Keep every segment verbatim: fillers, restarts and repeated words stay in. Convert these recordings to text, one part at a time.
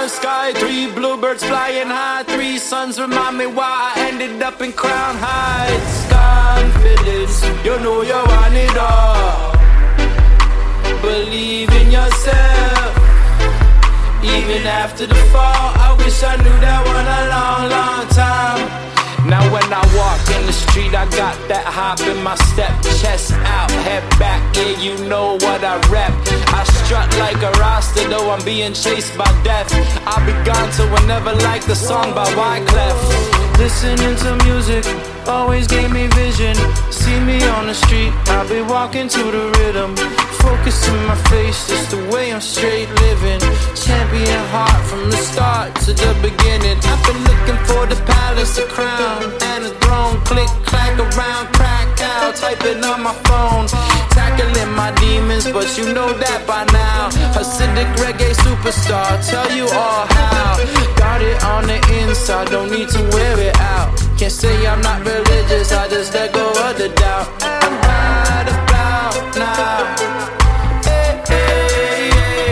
the sky, three bluebirds flying high. Three suns remind me why I ended up in Crown Heights. Confidence, you know you want it all. Believe in yourself. Even after the fall, I wish I knew that one a long, long time. Now when I walk in the street, I got that hop in my step. Chest out, head back, yeah, you know what I rep. I strut like a Rasta, though I'm being chased by death. I'll be gone till whenever, like the song by Wyclef. Listening to music always gave me vision. See me on the street, I'll be walking to the rhythm. Focus in my face, just the way I'm straight living. Champion heart from the start to the beginning. I've been looking for the palace, a crown, and a throne. Click, clack around, crack out, typing on my phone. Tackling my demons, but you know that by now. Hasidic reggae superstar, tell you all how. Got it on the inside, don't need to wear it out. Can't say I'm not religious, I just let go of the doubt. I'm right about now. Hey, hey,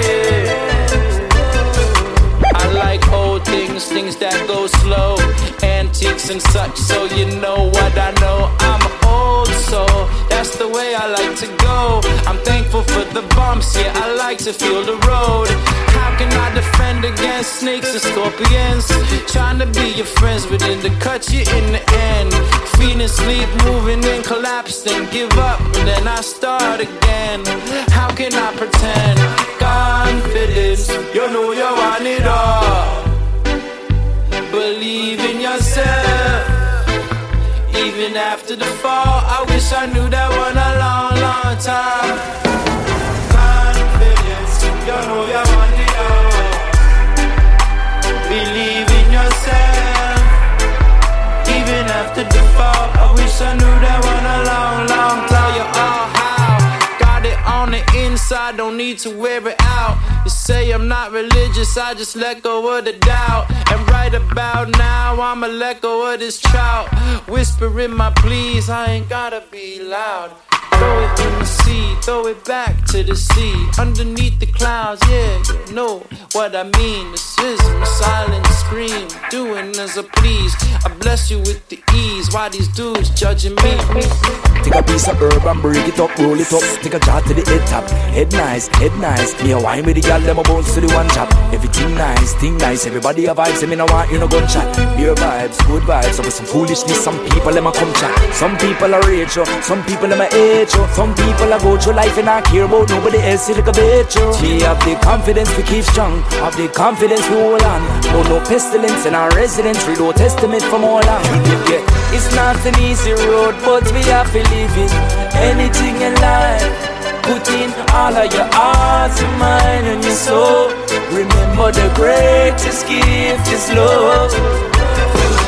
yeah. I like old things, things that go slow, antiques and such, so you know what I know. I'm old soul, that's the way I like to go. I'm thankful for the bumps, yeah, I like to feel the road. How can I defend against snakes and scorpions? Trying to be your friends, but then to cut you in the end. Feeling sleep, moving and collapse, then give up, and then I start again. How can I pretend? Confidence, you know you want it all. Believe in yourself. Even after the fall, I wish I knew that one a long, long time. Confidence, you know you want it all. Believe in yourself. Even after the fall, I wish I knew that one a long, long time. Tell you all how. Got it on the inside, don't need to wear it out. You say I'm not religious, I just let go of the doubt. And right about now, I'ma let go of this trout. Whispering my pleas, I ain't gotta be loud. Throw it in the sea, throw it back to the sea. Underneath the clouds, yeah, you know what I mean. This is my silent scream, doing as I please. I bless you with the ease, why these dudes judging me? Take a piece of herb and break it up, roll it up. Take a shot to the head top, head nice, head nice. Me a wine with the gal, them a bounce to the one chop. Everything nice, thing nice, everybody a vibes. I mean I want you no gunshot. Beer vibes, good vibes, over some foolishness. Some people them a come chat. Some people are rage, some people them a hate. Some people I go through life and I care about nobody else. Like a bitch. We have the confidence we keep strong, have the confidence we hold on. Oh no pestilence in our residence, read Old Testament from all on. Yeah, it's not an easy road, but we have to live it. Anything in life, put in all of your heart, your mind and your soul. Remember the greatest gift is love.